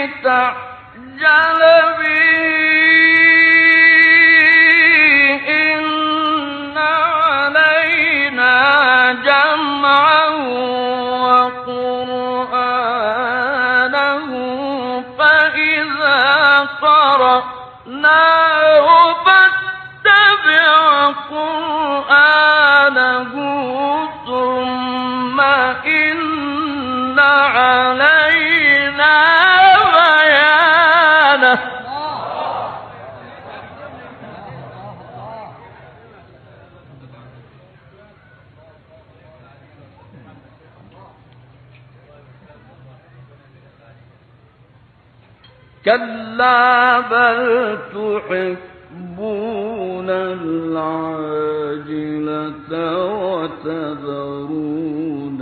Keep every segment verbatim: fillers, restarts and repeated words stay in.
لتعجل به إن علينا جمعه وقرآنه فإذا قرأناه فاتبع قرآنه ثم إن علينا بيانه. كلا بل تحبون العاجلة وتذرون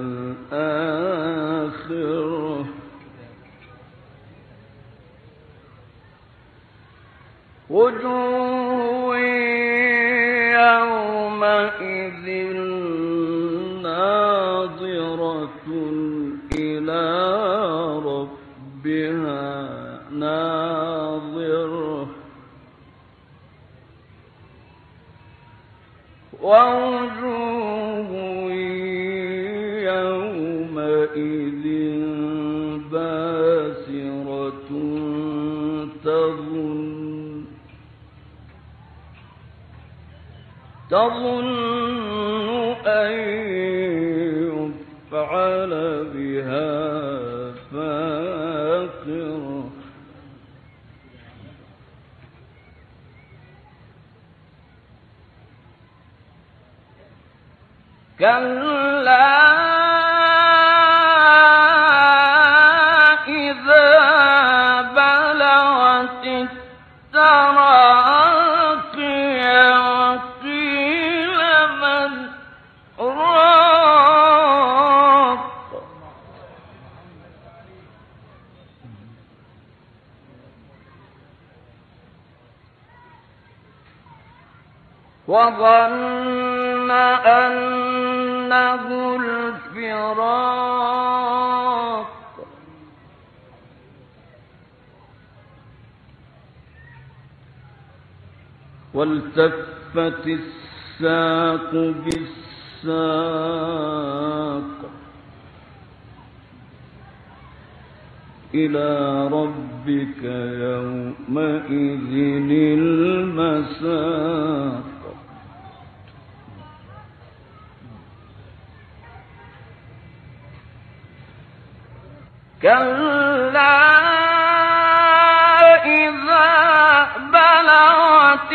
الآخرة وجوه يومئذ ناظرة إلى ربها ناظرة ووجوه يومئذ باسرة تظن تظن أن يفعل بها فاقرة كلا إذا بلغت التراقي وقيل من راق وظن أنه الفراق والتفت الساق بالساق إلى ربك يومئذ المساق كلا إذا بلغت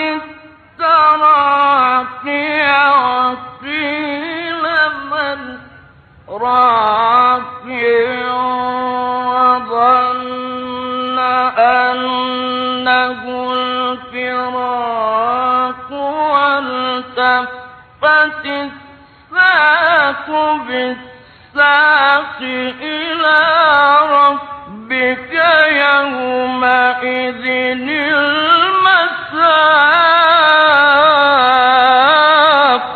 التراقي وقيل من راق وظن أنه الفراق والتفت الساق بالساق إلى ربك يومئذ المساق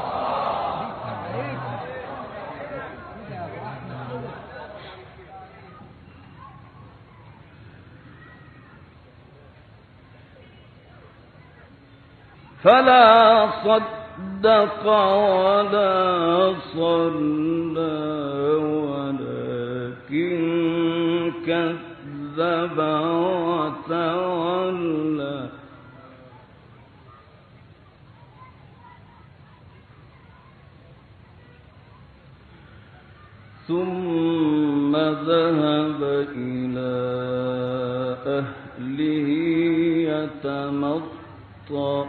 فلا صدق ولا صلى ولكن كذب وتولى ثم ذهب إلى أهله يتمطى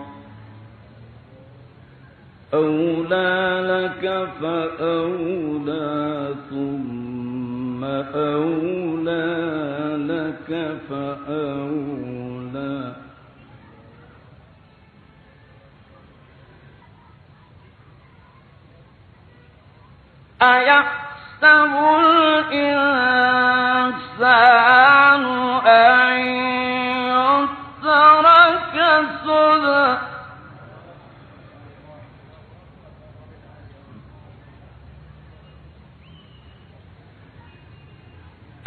أولى لك فأولى ثم أولى لك فأولى أيحسب الإنسان أن يترك سدى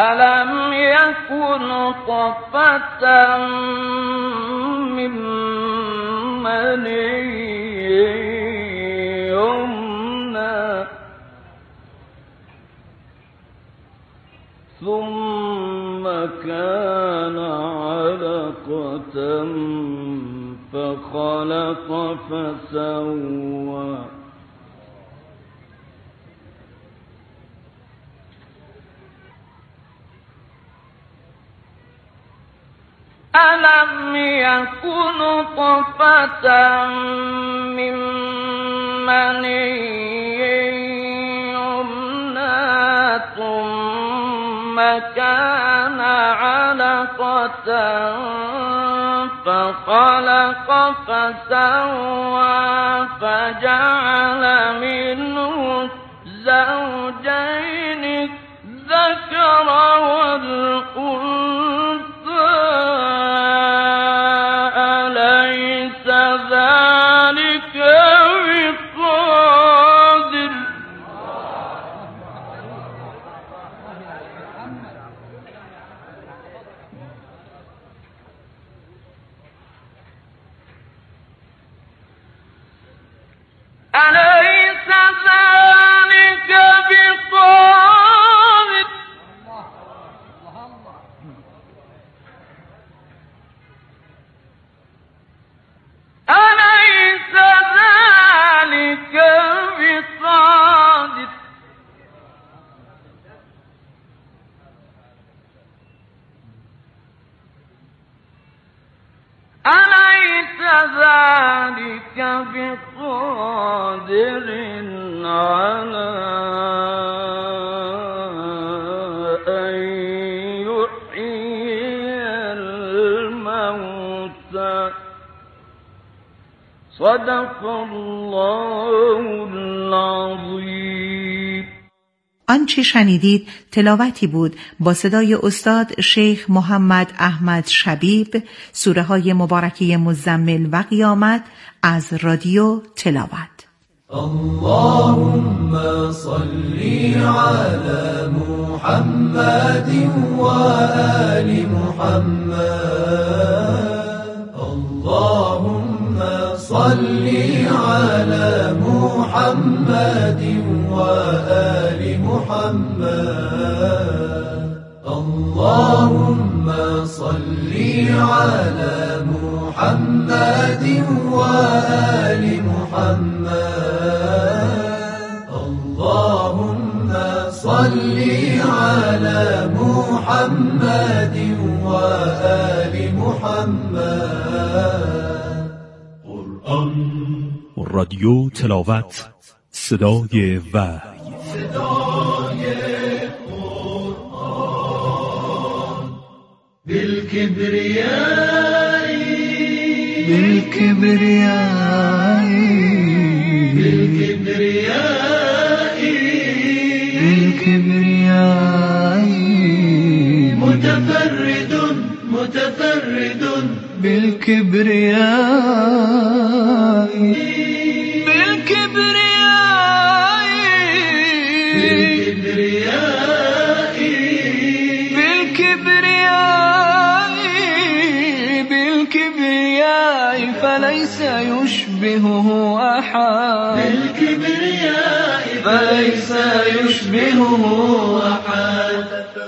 ألم يكن طفة من مني يمنى ثم كان علقة فخلق فسوى ألم يكن طفة من مني يمنى ثم كان علقة فخلق فسوى فجعل منه الزوجين الذكر والأنثى أليس ذلك بقادر أليس ذلك بقادر أليس ذلك بقادر أليس ذلك بقادر على أن يحيي الموتى صدق الله العظيم. آنچه شنیدید تلاوتی بود با صدای استاد شیخ محمد احمد شبیب، سوره های مبارکه مزمل و قیامت از رادیو تلاوت. اللهم صل على محمد وآل محمد اللهم صل على محمد وآل محمد اللهم صل على محمد وآل محمد اللهم صل على محمد وآل محمد. قرآن رادیو تلاوت، صدای وحی، صدای قرآن بالكبرياء بالكبرياء بالكبرياء بالكبرياء متفرد متفرد بالكبرياء بالكبرياء بالكبرياء بالكبرياء بالكبرياء فليس يشبهه أحد بالكبرياء فليس يشبهه أحد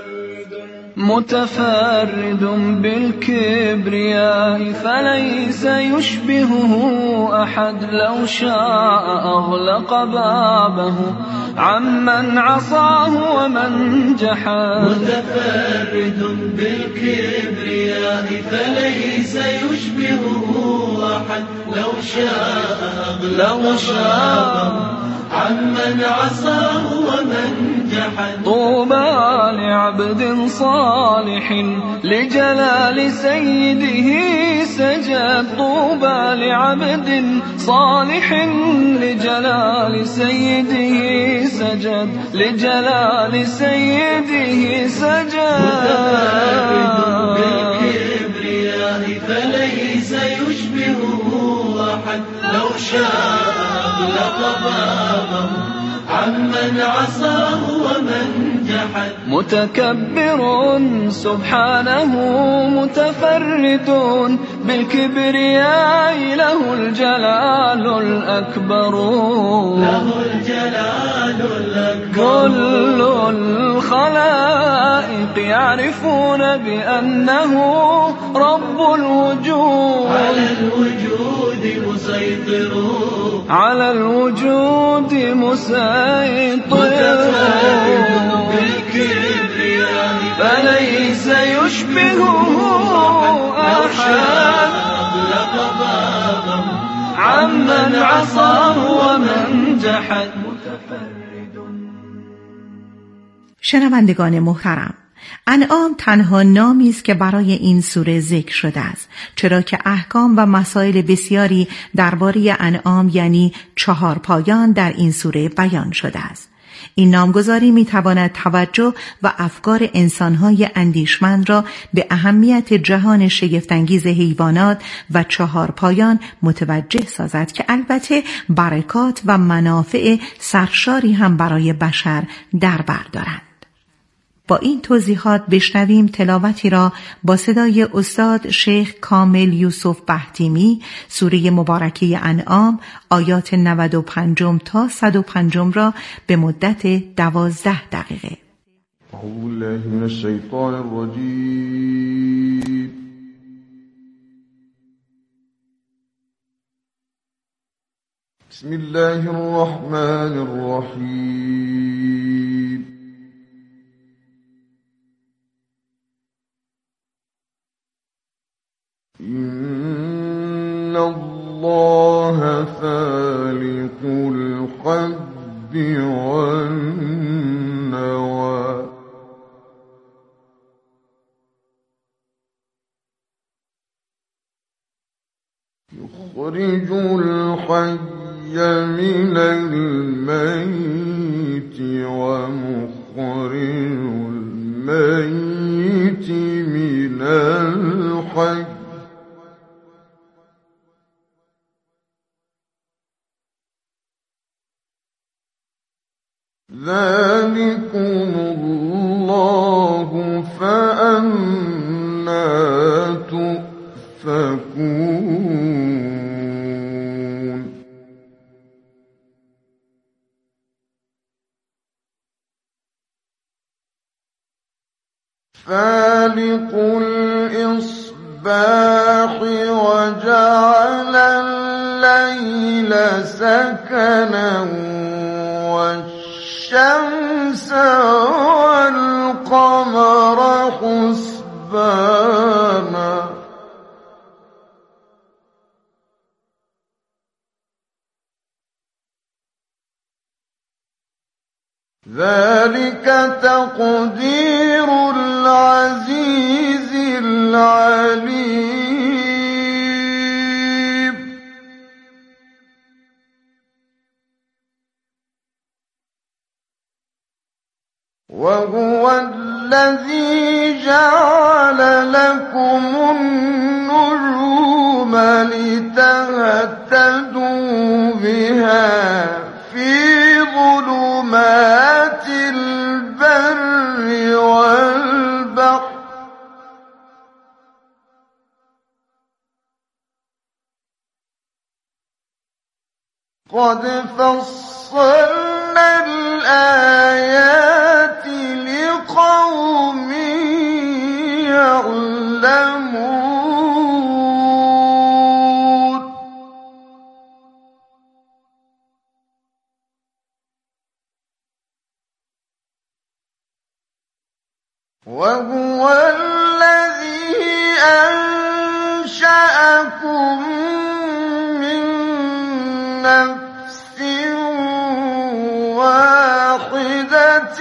متفرد بالكبرياء فليس يشبهه أحد لو شاء أغلق بابه عمن عصاه ومن جحد متفرد بالكبرياء فليس يشبهه أحد لو شاء أغلق بابه عمن عصاه ومن جحد. طوبى لعبد صالح لجلال سيده سجد طوبى لعبد صالح لجلال سيده سجد لجلال سيده سجد. متفرد بالكبرياء فليس يشبهه أحد لو شاء أغلق بابه عمن عصاه ومن جحد متكبر سبحانه متفرد بالكبرياء له الجلال الأكبر له الجلال الأكبر كل الخلائق يعرفون بأنه رب الوجود على الوجود مسيطر على الوجود مسيطر بالكبرياء فليس يشبهه أحد عمن عصاه ومن جحد. شنوندگان محترم، انعام تنها نامی است که برای این سوره ذکر شده است، چرا که احکام و مسائل بسیاری درباره انعام یعنی چهار پایان در این سوره بیان شده است. این نامگذاری میتواند توجه و افکار انسانهای اندیشمند را به اهمیت جهان شگفت‌انگیز حیوانات و چهار پایان متوجه سازد که البته برکات و منافع سرشاری هم برای بشر در بر دارند. با این توضیحات بشنویم تلاوتی را با صدای استاد شیخ کامل یوسف بهتیمی، سوره مبارکه انعام آیات نود و پنج تا صد و پنج را به مدت دوازده دقیقه. اعوذ بالله من الشیطان الرجیم. بسم الله الرحمن الرحیم. إن الله فالق الحب والنوى يخرج الحي من الميت ومخرج الميت من الحي ذلكم الله فأنى تؤفكون. فالق الإصباح وجعل الليل سكنا والشمس والقمر حسبانا ذلك تقدير العزيز العليم. وهو الذي جعل لكم النجوم لتهتدوا بها في ظلمات البر والبحر قد فصلنا الآيات لقوم يعلمون. وهو الذي أنشأكم من نفس واحدة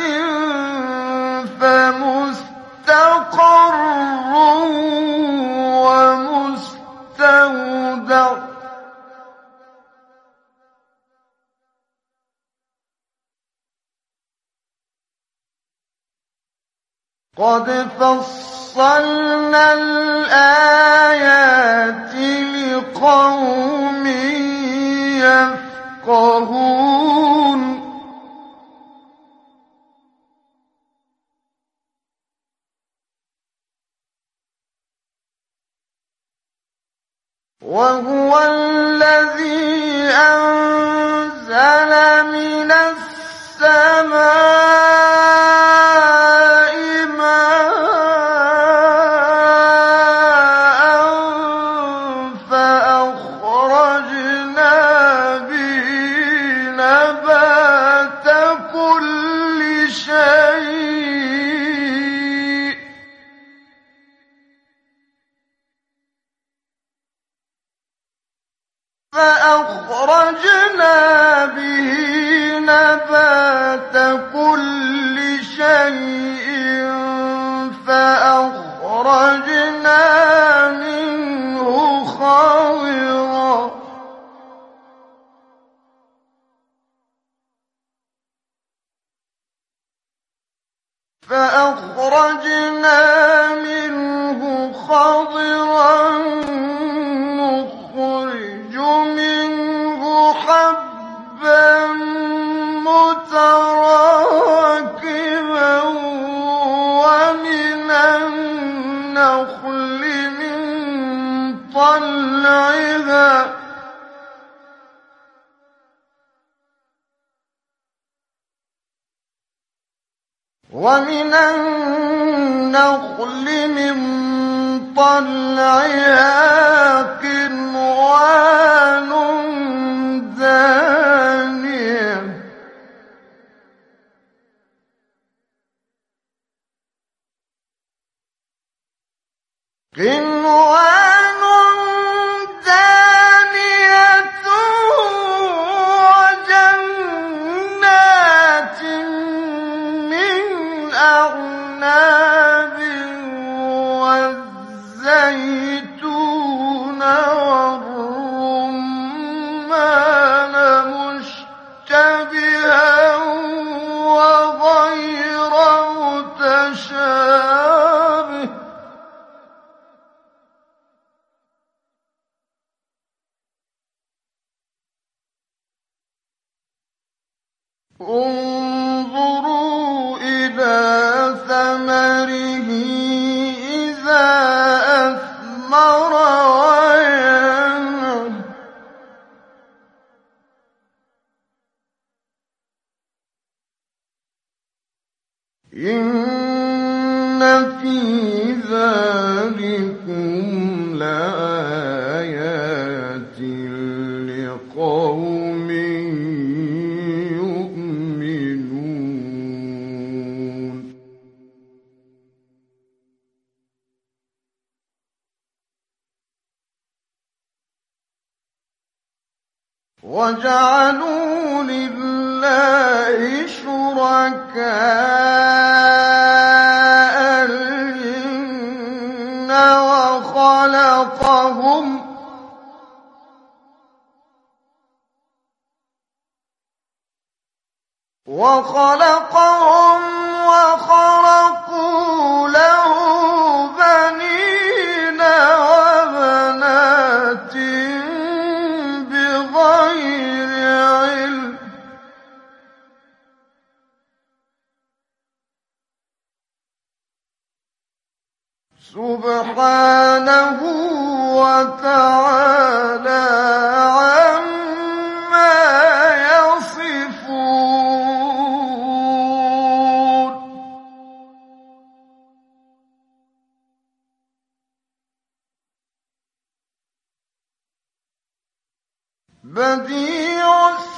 فمستقر ومستودع قد فصلنا الآيات لقوم يفقهون. وهو الذي أنزل من السماء ماء فأخرجنا به نبات كل شيء فأخرجنا به نبات كل شيء فأخرجنا منه خضرا فأخرجنا منه خضرا نخرج منه حبا متراكبا ومن النخل من طلعها ومن النخل من طلعها قنوان دانية قنوان دانية وجنات من أعناب والزيتون والرمان مشتبها وغير متشابه انظروا إلى ثمره إذا أثمر وينعم إن في ذلكم لآيات لقوم يؤمنون وجعلوا لله شركاء الجن وخلقهم وخلقهم وخرقوا له بنين وبنات بغير علم سبحانه وتعالى عما يصفون بديع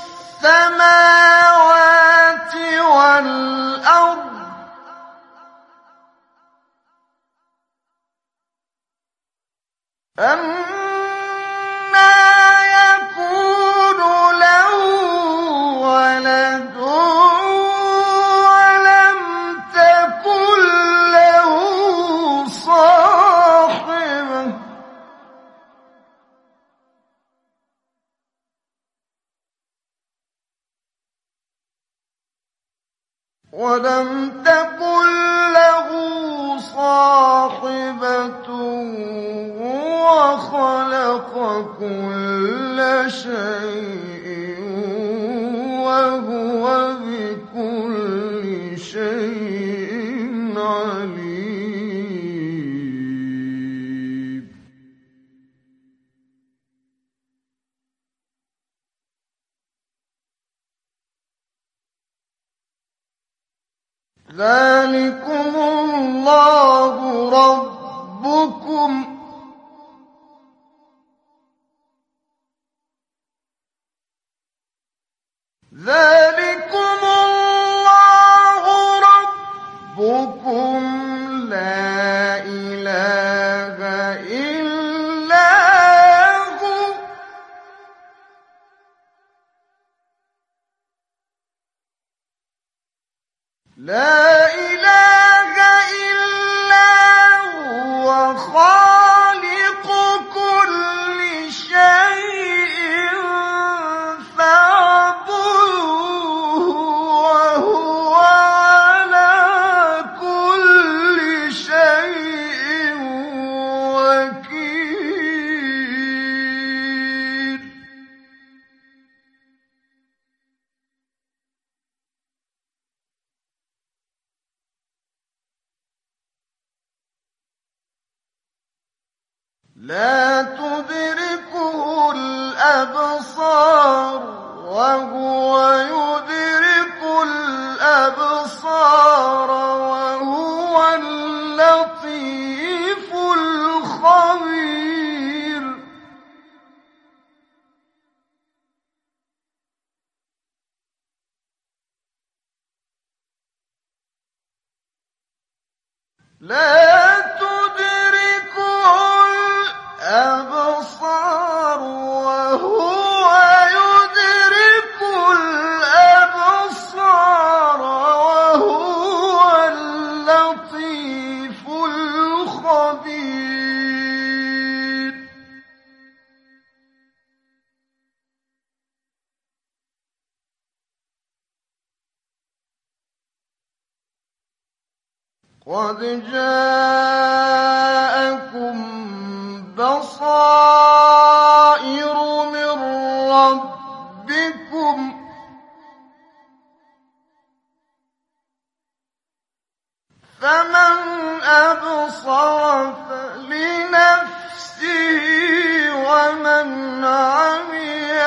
السماوات والأرض أَنَّىٰ يَكُونُ لَهُ وَلَدٌ وَلَمْ تَكُن لَّهُ صَاحِبَةٌ ۖ وَلَمْ تَكُن لَّهُ صَاحِبَةٌ وَخَلَقَ كُلَّ شَيْءٍ وَهُوَ بِكُلِّ شَيْءٍ عَلِيمٌ ذلكم الله ربكم ذلكم الله ربكم لا إله إلا هو لا إله إلا هو خالق كل شيء فاعبدوه وهو على كل شيء وكيل لا تدركه الأبصار وهو يدرك الأبصار وهو اللطيف الخبير لا تدركه الأبصار وهو يدرك الأبصار وهو اللطيف الخبير قد جاءكم بصائر من ربكم فمن أبصر فلنفسه ومن عمي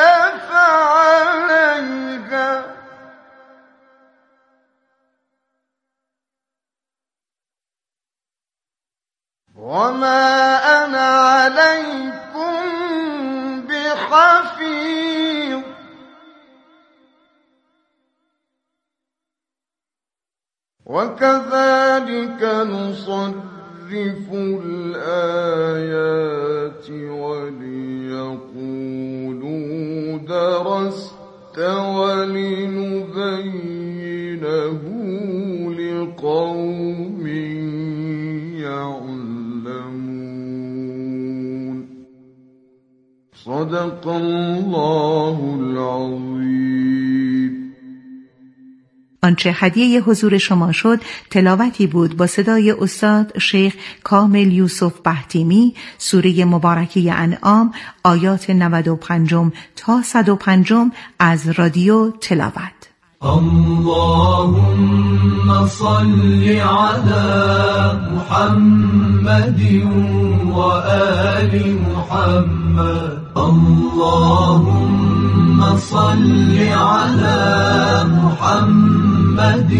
فعليها وما أنا عليكم بحفيظ وكذلك نصرف الآيات وليقولوا درست ولنبينه لقوم يعلمون صدق الله العظیم. آنچه هدیه حضور شما شد تلاوتی بود با صدای استاد شیخ کامل یوسف بهتیمی، سوره مبارکه انعام، آیات نود و پنج تا صد و پنج از رادیو تلاوت. اللهم صل على محمد وآل محمد اللهم صل على محمد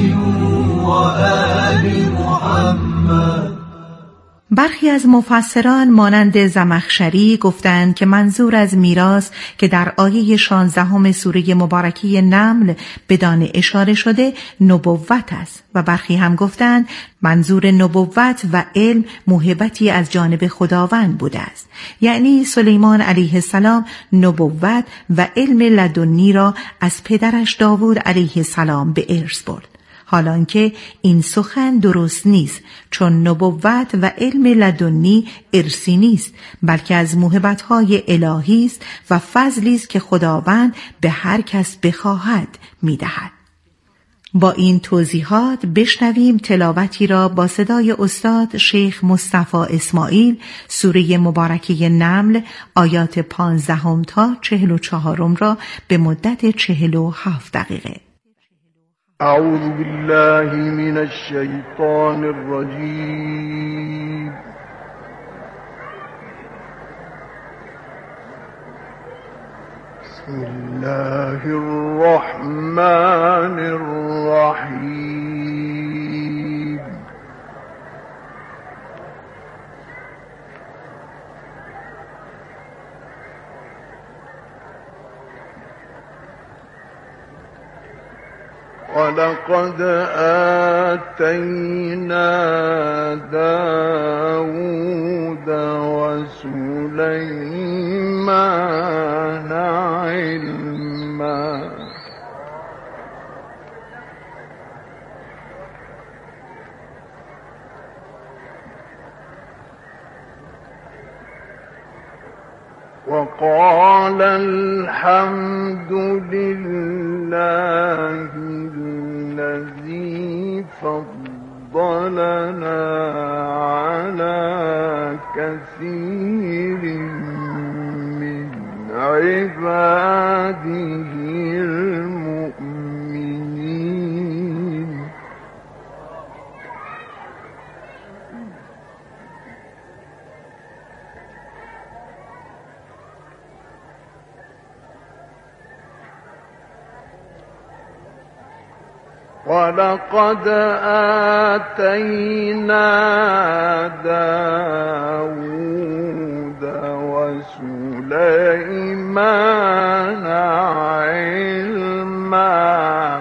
وآل محمد. برخی از مفسران مانند زمخشری گفتند که منظور از میراث که در آیه شانزدهم سوره مبارکه نمل بدان اشاره شده نبوت است و برخی هم گفتند منظور نبوت و علم موهبتی از جانب خداوند بوده است، یعنی سلیمان علیه السلام نبوت و علم لدنی را از پدرش داوود علیه السلام به ارث برد. حالانکه این سخن درست نیست، چون نبوت و علم لدنی ارثی نیست، بلکه از موهبت‌های الهی است و فضلی است که خداوند به هر کس بخواهد می‌دهد. با این توضیحات بشنویم تلاوتی را با صدای استاد شیخ مصطفی اسماعیل، سوره مبارکه نمل، آیات پانزدهم تا چهل و چهارم را به مدت چهل و هفت دقیقه. أعوذ بالله من الشيطان الرجيم. بسم الله الرحمن الرحيم. ولقد آتينا داود وسليمان علما وقال الحمد لله الذي فضلنا على كثير من عباده المؤمنين ولقد آتينا داود وسليمان علما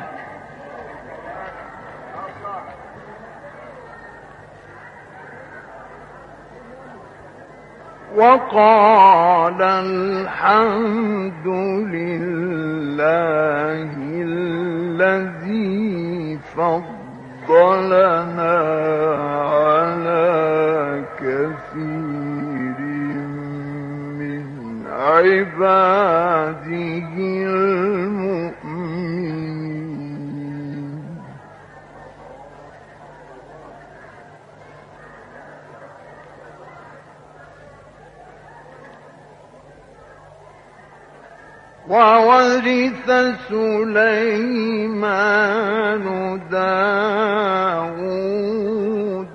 وقال الحمد لله الذي فضلنا على كثير من عباده المؤمنين وورث سليمان داود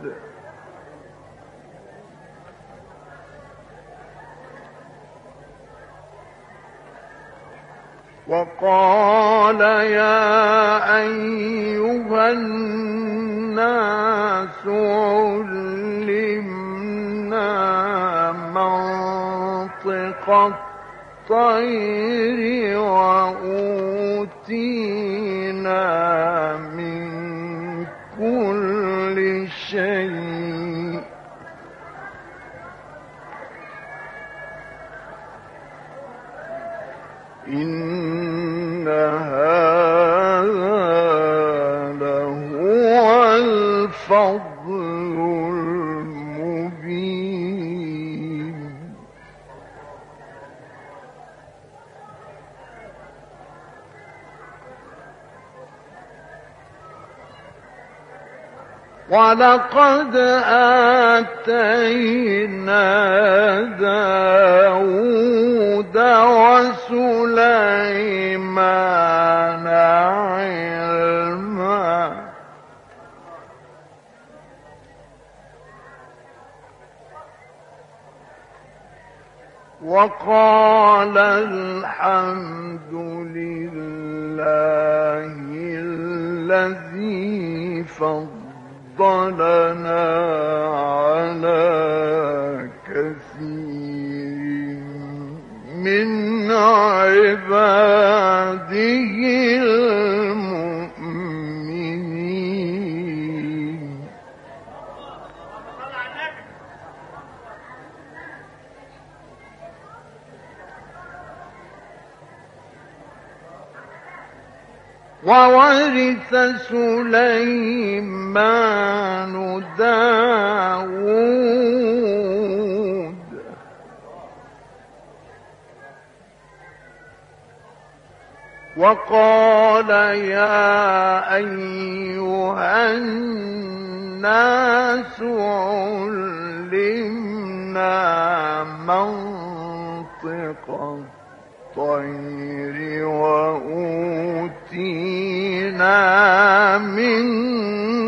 وقال يا أيها الناس علمنا منطق الطير وأوتينا من كل شيء إن هذا لهو الفضل المبين ولقد آتينا داود وسليمان علما وقال الحمد لله الذي فضلنا على كثير من عباده المؤمنين وورث سليمان داود وقال يا أيها الناس علمنا منطق الطير وأوتينا من